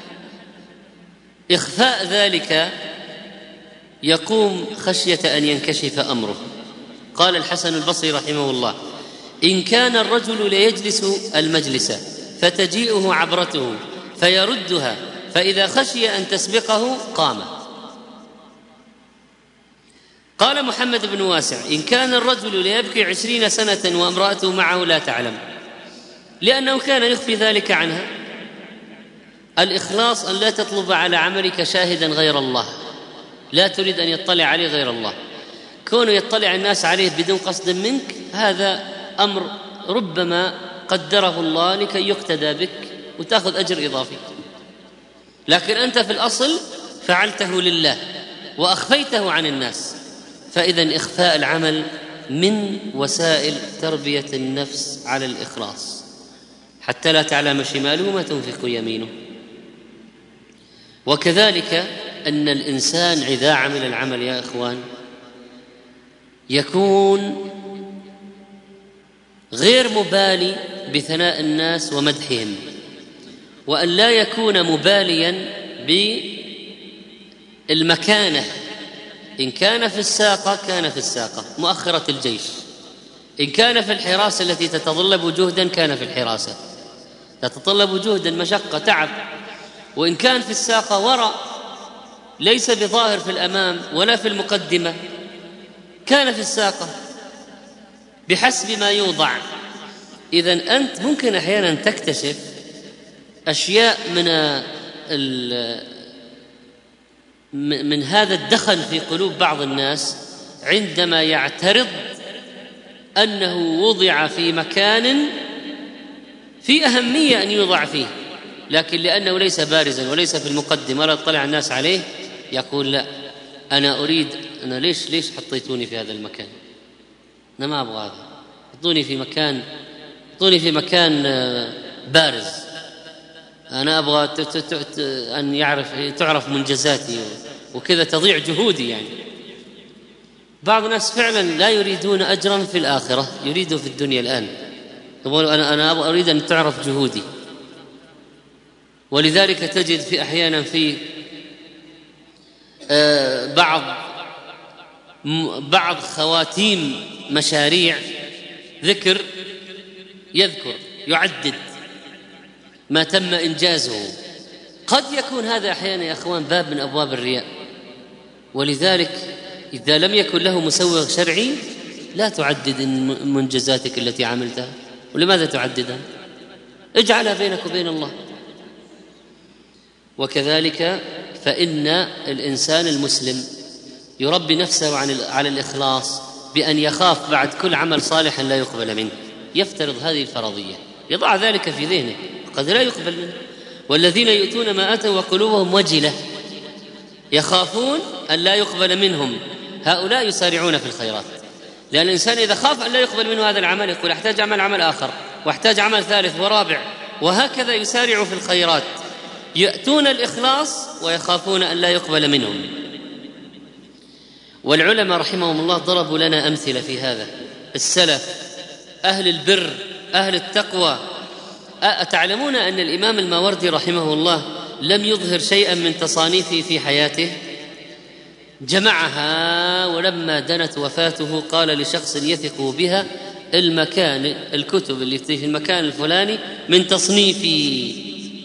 [SPEAKER 2] إخفاء ذلك يقوم خشية أن ينكشف أمره. قال الحسن البصري رحمه الله: إن كان الرجل ليجلس المجلس فتجيئه عبرته فيردها، فإذا خشي أن تسبقه قام. قال محمد بن واسع: إن كان الرجل ليبكي عشرين سنة وامرأته معه لا تعلم، لأنه كان يخفي ذلك عنها. الإخلاص أن لا تطلب على عملك شاهدا غير الله، لا تريد أن يطلع عليه غير الله. كونه يطلع الناس عليه بدون قصد منك هذا أمر ربما قدره الله لكي يقتدى بك وتأخذ أجر إضافي، لكن أنت في الأصل فعلته لله وأخفيته عن الناس. فإذا إخفاء العمل من وسائل تربية النفس على الإخلاص، حتى لا تعلم شماله ما تنفق يمينه. وكذلك أن الإنسان إذا عمل العمل يا إخوان يكون غير مبالي بثناء الناس ومدحهم، وأن لا يكون مباليا بالمكانة. إن كان في الساقة كان في الساقة مؤخرة الجيش، إن كان في الحراسة التي تتطلب جهدا كان في الحراسة تتطلب جهدا مشقة تعب، وإن كان في الساقة وراء ليس بظاهر في الأمام ولا في المقدمة كان في الساقة بحسب ما يوضع. إذن أنت ممكن أحيانا تكتشف أشياء من من هذا الدخن في قلوب بعض الناس عندما يعترض أنه وضع في مكان في أهمية أن يوضع فيه، لكن لأنه ليس بارزا وليس في المقدمة ولا اطلع الناس عليه يقول لا أنا أريد أنا ليش ليش حطيتوني في هذا المكان؟ أنا ما أبغى هذا، حطوني في مكان حطوني في مكان بارز، أنا أبغى أن يعرف تعرف منجزاتي وكذا تضيع جهودي. يعني بعض الناس فعلا لا يريدون أجرا في الآخرة، يريدوا في الدنيا الآن، يقولوا أنا أنا أريد أن تعرف جهودي. ولذلك تجد في أحيانا في بعض بعض خواتيم مشاريع ذكر يذكر يعدد ما تم إنجازه. قد يكون هذا أحيانا يا أخوان باب من أبواب الرياء، ولذلك إذا لم يكن له مسوغ شرعي لا تعدد منجزاتك التي عملتها. ولماذا تعددها؟ اجعلها بينك وبين الله. وكذلك فإن الإنسان المسلم يربي نفسه على الإخلاص بأن يخاف بعد كل عمل صالح لا يقبل منه، يفترض هذه الفرضية، يضع ذلك في ذهنه قد لا يقبل منه. والذين يؤتون ما آتوا وقلوبهم وجلة يخافون أن لا يقبل منهم، هؤلاء يسارعون في الخيرات. لأن الإنسان إذا خاف أن لا يقبل منه هذا العمل يقول أحتاج أعمل عمل آخر واحتاج عمل ثالث ورابع، وهكذا يسارع في الخيرات. يأتون الإخلاص ويخافون أن لا يقبل منهم. والعلماء رحمهم الله ضربوا لنا أمثلة في هذا، السلف أهل البر أهل التقوى. أتعلمون أن الإمام الماوردي رحمه الله لم يظهر شيئا من تصانيفه في حياته، جمعها، ولما دنت وفاته قال لشخص يثق بها المكان الكتب اللي في المكان الفلاني من تصنيفي،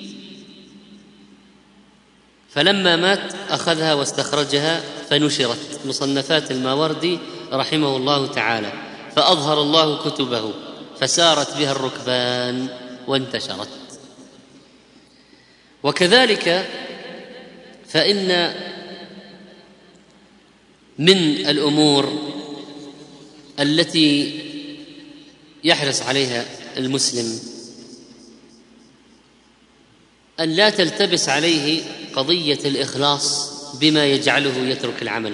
[SPEAKER 2] فلما مات أخذها واستخرجها فنشرت مصنفات الماوردي رحمه الله تعالى، فأظهر الله كتبه فسارت بها الركبان وانتشرت. وكذلك فإن من الأمور التي يحرص عليها المسلم أن لا تلتبس عليه قضية الإخلاص بما يجعله يترك العمل.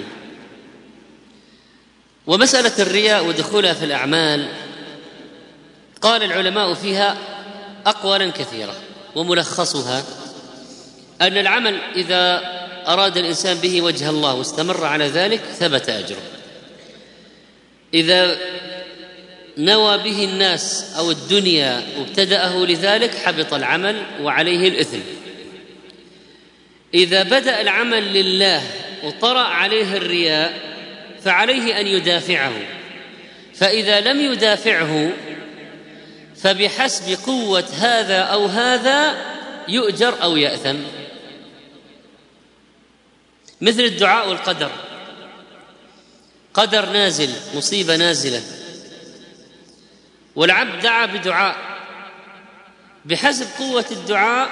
[SPEAKER 2] ومسألة الرياء ودخولها في الأعمال قال العلماء فيها أقوالا كثيرة، وملخصها أن العمل إذا أراد الإنسان به وجه الله واستمر على ذلك ثبت أجره، إذا نوى به الناس أو الدنيا وابتدأه لذلك حبط العمل وعليه الإثم، إذا بدأ العمل لله وطرأ عليه الرياء فعليه أن يدافعه، فإذا لم يدافعه فبحسب قوة هذا أو هذا يؤجر أو يأثم. مثل الدعاء والقدر، قدر نازل، مصيبة نازلة، والعبد دعا بدعاء، بحسب قوة الدعاء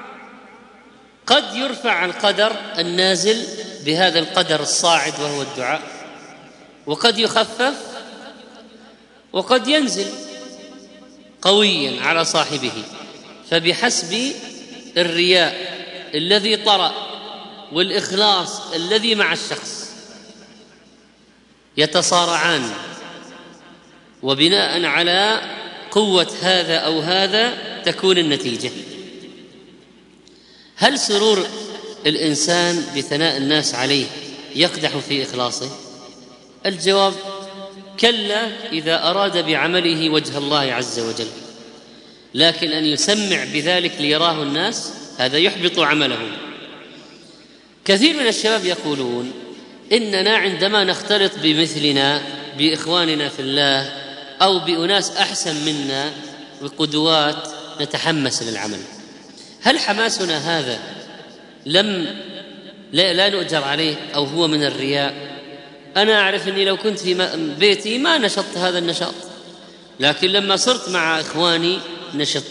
[SPEAKER 2] قد يرفع القدر النازل بهذا القدر الصاعد وهو الدعاء، وقد يخفف، وقد ينزل قويا على صاحبه، فبحسب الرياء الذي طرأ والإخلاص الذي مع الشخص يتصارعان، وبناء على قوة هذا أو هذا تكون النتيجة. هل سرور الإنسان بثناء الناس عليه يقدح في إخلاصه؟ الجواب كلا، إذا أراد بعمله وجه الله عز وجل، لكن أن يسمع بذلك ليراه الناس هذا يحبط عمله. كثير من الشباب يقولون إننا عندما نختلط بمثلنا بإخواننا في الله أو بأناس أحسن منا وقدوات نتحمس للعمل. هل حماسنا هذا لم لا, لا نؤجر عليه أو هو من الرياء؟ أنا أعرف أني لو كنت في بيتي ما نشطت هذا النشاط، لكن لما صرت مع إخواني نشط.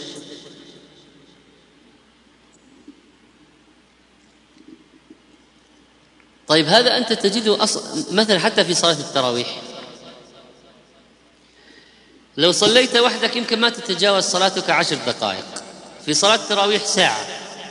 [SPEAKER 2] طيب هذا أنت تجده أص... مثلا حتى في صلاة التراويح، لو صليت وحدك يمكن ما تتجاوز صلاتك عشر دقائق، في صلاة التراويح ساعة.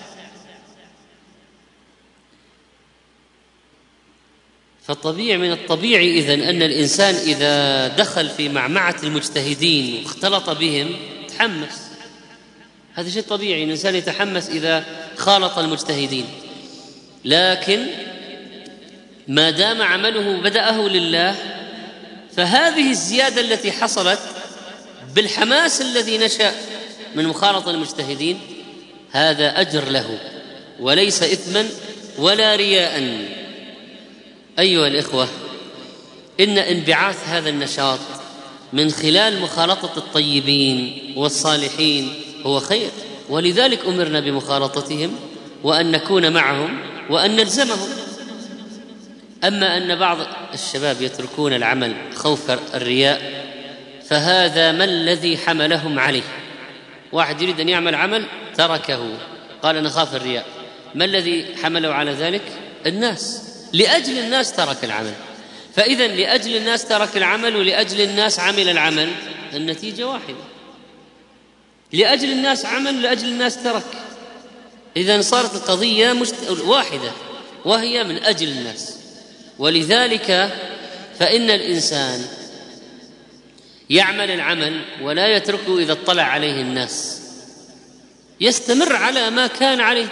[SPEAKER 2] فالطبيعي من الطبيعي إذن أن الإنسان إذا دخل في معمعة المجتهدين واختلط بهم تحمس، هذا شيء طبيعي، الإنسان يتحمس إذا خالط المجتهدين، لكن ما دام عمله بدأه لله فهذه الزيادة التي حصلت بالحماس الذي نشأ من مخالطة المجتهدين هذا أجر له وليس إثما ولا رياء. أيها الإخوة، إن انبعاث هذا النشاط من خلال مخالطة الطيبين والصالحين هو خير، ولذلك أمرنا بمخالطتهم وأن نكون معهم وأن نلزمهم. أما أن بعض الشباب يتركون العمل خوف الرياء فهذا ما الذي حملهم عليه. واحد يريد أن يعمل عمل تركه، قال أنا خاف الرياء. ما الذي حمله على ذلك؟ الناس، لأجل الناس ترك العمل. فإذا لأجل الناس ترك العمل ولأجل الناس عمل العمل، النتيجة واحدة. لأجل الناس عمل، لأجل الناس ترك، إذن صارت القضية مشت... واحدة، وهي من أجل الناس. ولذلك فإن الإنسان يعمل العمل ولا يتركه إذا اطلع عليه الناس، يستمر على ما كان عليه.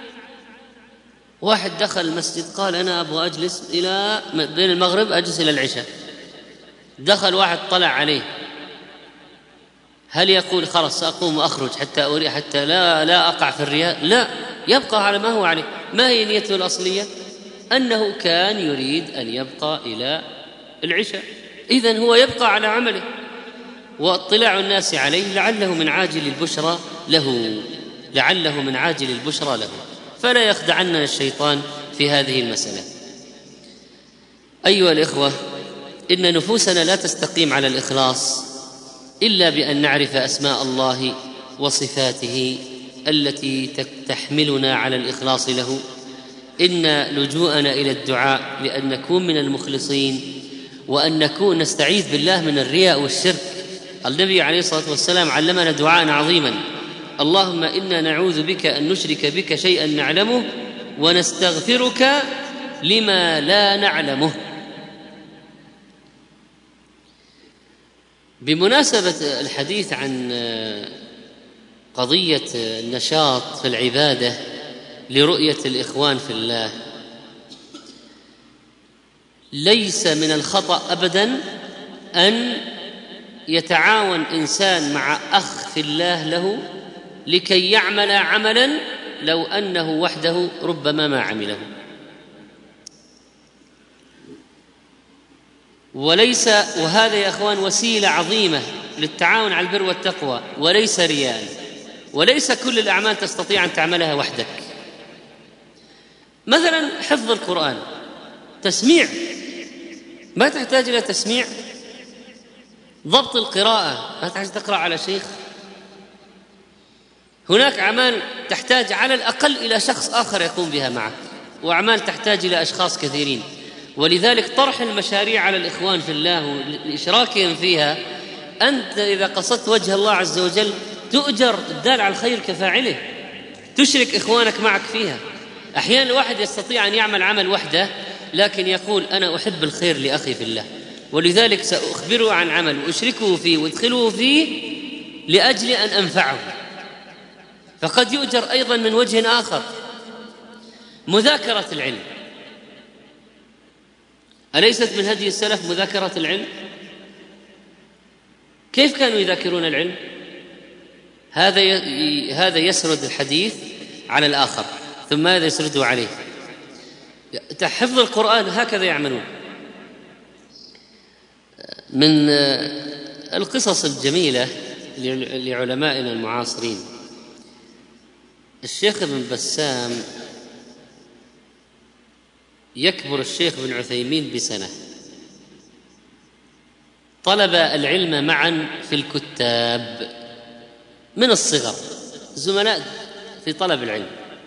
[SPEAKER 2] واحد دخل المسجد قال أنا أبغى أجلس إلى بين المغرب أجلس إلى العشاء، دخل واحد طلع عليه، هل يقول خلاص سأقوم وأخرج حتى أري حتى لا لا أقع في الرياء؟ لا، يبقى على ما هو عليه. ما هي نيته الأصلية؟ أنه كان يريد أن يبقى إلى العشاء، إذن هو يبقى على عمله، واطلاع الناس عليه لعله من عاجل البشرى له، لعله من عاجل البشرى له. فلا يخدعننا الشيطان في هذه المسألة. أيها الإخوة، إن نفوسنا لا تستقيم على الإخلاص إلا بأن نعرف أسماء الله وصفاته التي تحملنا على الإخلاص له، إن لجوءنا إلى الدعاء لأن نكون من المخلصين، وأن نكون نستعيذ بالله من الرياء والشرك. النبي عليه الصلاة والسلام علمنا دعاء عظيما: اللهم إنا نعوذ بك أن نشرك بك شيئا نعلمه ونستغفرك لما لا نعلمه. بمناسبة الحديث عن قضية النشاط في العبادة لرؤية الإخوان في الله، ليس من الخطأ أبدا أن يتعاون إنسان مع أخ في الله له لكي يعمل عملا لو أنه وحده ربما ما عمله، وليس وهذا يا أخوان وسيلة عظيمة للتعاون على البر والتقوى، وليس رياء. وليس كل الأعمال تستطيع أن تعملها وحدك. مثلا حفظ القرآن تسميع، ما تحتاج إلى تسميع. ضبط القراءة ما تحتاج تقرأ على شيخ. هناك أعمال تحتاج على الأقل إلى شخص آخر يقوم بها معك، وأعمال تحتاج إلى أشخاص كثيرين. ولذلك طرح المشاريع على الإخوان في الله لإشراكهم فيها، أنت إذا قصدت وجه الله عز وجل تؤجر الدال على الخير كفاعله، تشرك إخوانك معك فيها. أحيانا الواحد يستطيع أن يعمل عمل وحده، لكن يقول أنا أحب الخير لأخي في الله، ولذلك سأخبره عن عمل وأشركه فيه وادخله فيه لأجل أن أنفعه، فقد يؤجر أيضا من وجه آخر. مذاكرة العلم، أليست من هدي السلف مذاكرة العلم؟ كيف كانوا يذاكرون العلم؟ هذا هذا يسرد الحديث على الآخر ثم هذا يسرده عليه. حفظ القرآن هكذا يعملون. من القصص الجميلة لعلمائنا المعاصرين، الشيخ ابن بسام يكبر الشيخ ابن عثيمين بسنة، طلب العلم معا في الكتاب من الصغر، زملاء في طلب العلم،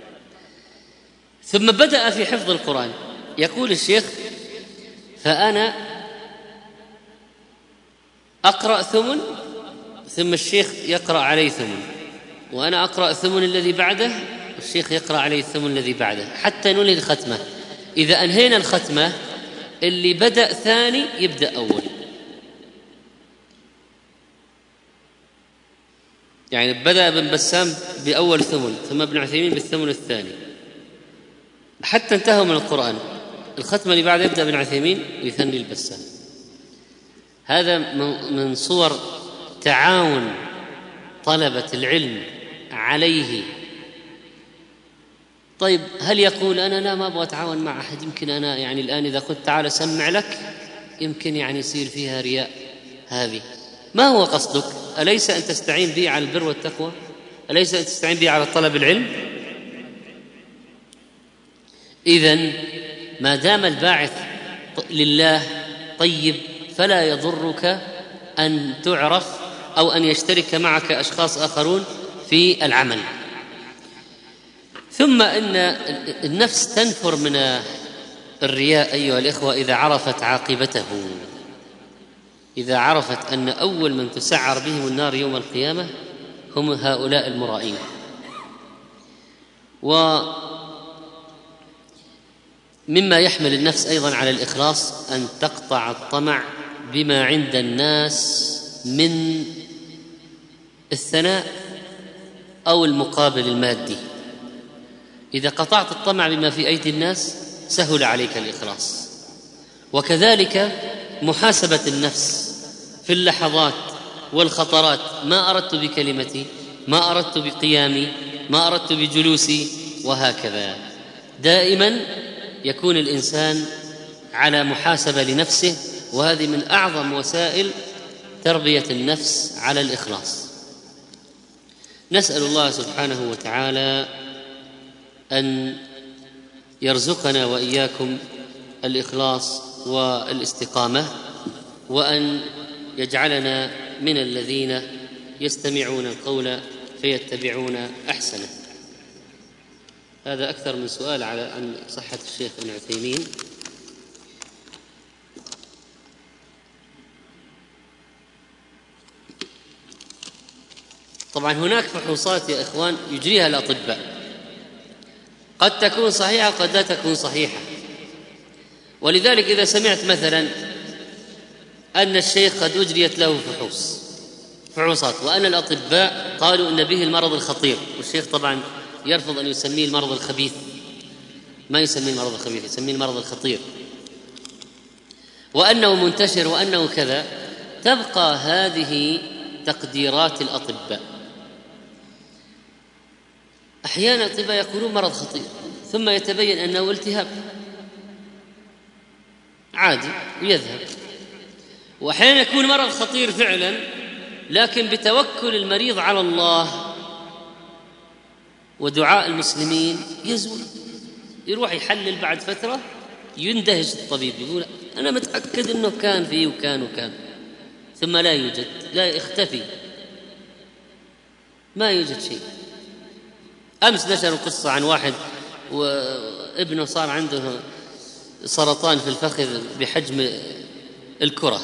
[SPEAKER 2] ثم بدأ في حفظ القرآن. يقول الشيخ: فأنا أقرأ ثمن، ثم الشيخ يقرأ عليه ثمن، وأنا أقرأ الثمن الذي بعده، والشيخ يقرأ عليه الثمن الذي بعده، حتى ننهي الختمة. إذا أنهينا الختمة اللي بدأ ثاني يبدأ أول، يعني بدأ ابن بسام بأول ثمن، ثم ابن عثيمين بالثمن الثاني، حتى انتهوا من القرآن. الختمة اللي بعد يبدأ ابن عثيمين ويثني البسام. هذا من صور تعاون طلبة العلم عليه. طيب هل يقول أنا لا ما أبغى أتعاون مع أحد، يمكن أنا يعني الآن إذا قلت تعال أسمع لك يمكن يعني يصير فيها رياء؟ هذه ما هو قصدك؟ أليس أن تستعين بي على البر والتقوى؟ أليس أن تستعين بي على طلب العلم؟ إذن ما دام الباعث لله طيب فلا يضرك أن تعرف أو أن يشترك معك أشخاص آخرون في العمل. ثم إن النفس تنفر من الرياء أيها الإخوة إذا عرفت عاقبته، إذا عرفت أن أول من تسعر بهم النار يوم القيامة هم هؤلاء المرائين. ومما يحمل النفس أيضا على الإخلاص أن تقطع الطمع بما عند الناس من الثناء أو المقابل المادي. إذا قطعت الطمع بما في أيدي الناس سهل عليك الإخلاص. وكذلك محاسبة النفس في اللحظات والخطرات، ما أردت بكلمتي، ما أردت بقيامي، ما أردت بجلوسي، وهكذا. دائما يكون الإنسان على محاسبة لنفسه، وهذه من أعظم وسائل تربية النفس على الإخلاص. نسأل الله سبحانه وتعالى أن يرزقنا وإياكم الإخلاص والاستقامة، وأن يجعلنا من الذين يستمعون القول فيتبعون أحسنه. هذا أكثر من سؤال على عن صحة الشيخ ابن عثيمين. طبعا هناك فحوصات يا إخوان يجريها الأطباء، قد تكون صحيحة وقد لا تكون صحيحة. ولذلك إذا سمعت مثلا أن الشيخ قد أجريت له فحوص فحوصات وأن الأطباء قالوا إن به المرض الخطير، والشيخ طبعا يرفض أن يسميه المرض الخبيث، ما يسميه المرض الخبيث، يسميه المرض الخطير، وأنه منتشر وأنه كذا، تبقى هذه تقديرات الأطباء. أحيانا الأطباء يقولون مرض خطير ثم يتبين أنه التهاب عادي ويذهب، وأحيانا يكون مرض خطير فعلا لكن بتوكل المريض على الله ودعاء المسلمين يزول، يروح يحلل بعد فترة يندهش الطبيب يقول أنا متأكد أنه كان فيه وكان وكان، ثم لا يوجد، لا يختفي، ما يوجد شيء. أمس نشروا قصة عن واحد وابنه صار عنده سرطان في الفخذ بحجم الكرة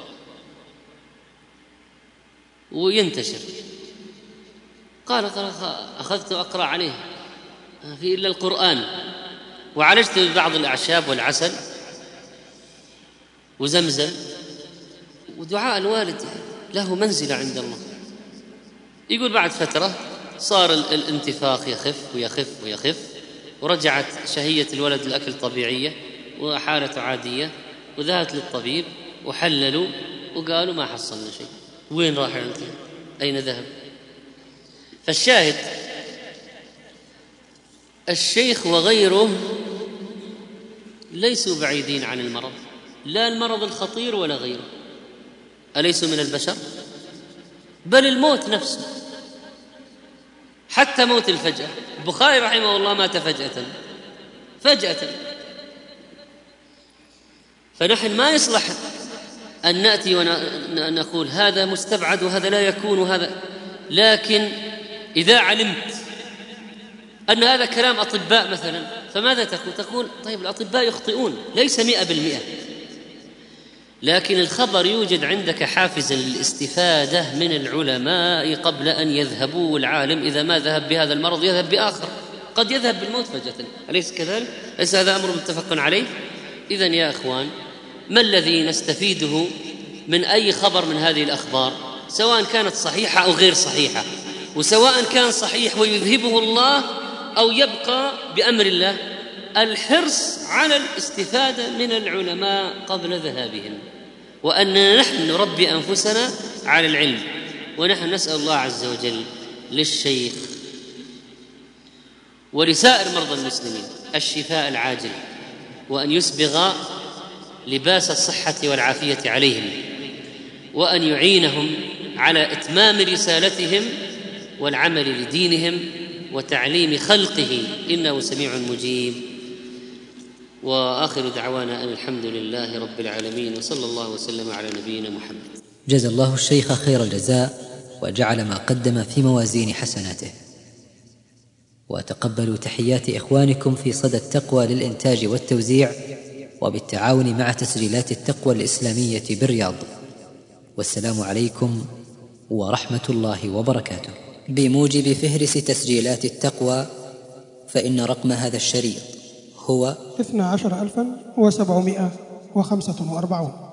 [SPEAKER 2] وينتشر، قال أخذت أقرأ عليه ما في إلا القرآن، وعالجت ببعض الأعشاب والعسل وزمزم، ودعاء الوالد له منزلة عند الله. يقول بعد فترة صار الانتفاخ يخف ويخف ويخف، ورجعت شهية الولد الأكل طبيعية وحالته عادية، وذهبت للطبيب وحللوا وقالوا ما حصلنا شيء. وين راح أنت؟ أين ذهب؟ فالشاهد الشيخ وغيره ليسوا بعيدين عن المرض، لا المرض الخطير ولا غيره، أليسوا من البشر؟ بل الموت نفسه، حتى موت الفجأة. البخاري رحمه الله مات فجأة فجأة. فنحن ما يصلح أن نأتي ونقول هذا مستبعد وهذا لا يكون وهذا، لكن إذا علمت أن هذا كلام أطباء مثلا فماذا تقول؟ تقول طيب الأطباء يخطئون، ليس مئة بالمئة، لكن الخبر يوجد عندك حافزا للاستفادة من العلماء قبل أن يذهبوا، والعالم إذا ما ذهب بهذا المرض يذهب بآخر، قد يذهب بالموت فجأة، أليس كذلك؟ ليس هذا أمر متفق عليه؟ إذن يا أخوان، ما الذي نستفيده من أي خبر من هذه الأخبار سواء كانت صحيحة أو غير صحيحة، وسواء كان صحيح ويذهبه الله أو يبقى بأمر الله؟ الحرص على الاستفادة من العلماء قبل ذهابهم، وأننا نحن نربي أنفسنا على العلم. ونحن نسأل الله عز وجل للشيخ ولسائر مرضى المسلمين الشفاء العاجل، وأن يسبغ لباس الصحة والعافية عليهم، وأن يعينهم على إتمام رسالتهم والعمل لدينهم وتعليم خلقه، إنه سميع مجيب. وآخر دعوانا أن الحمد لله رب العالمين، وصلى الله وسلم على نبينا محمد.
[SPEAKER 1] جزا الله الشيخ خير الجزاء وجعل ما قدم في موازين حسناته. وتقبلوا تحيات إخوانكم في صدى التقوى للإنتاج والتوزيع وبالتعاون مع تسجيلات التقوى الإسلامية بالرياض. والسلام عليكم ورحمة الله وبركاته. بموجب فهرس تسجيلات التقوى فإن رقم هذا الشريط هو
[SPEAKER 3] اثنا عشر ألفا وسبعمائة وخمسة وأربعون.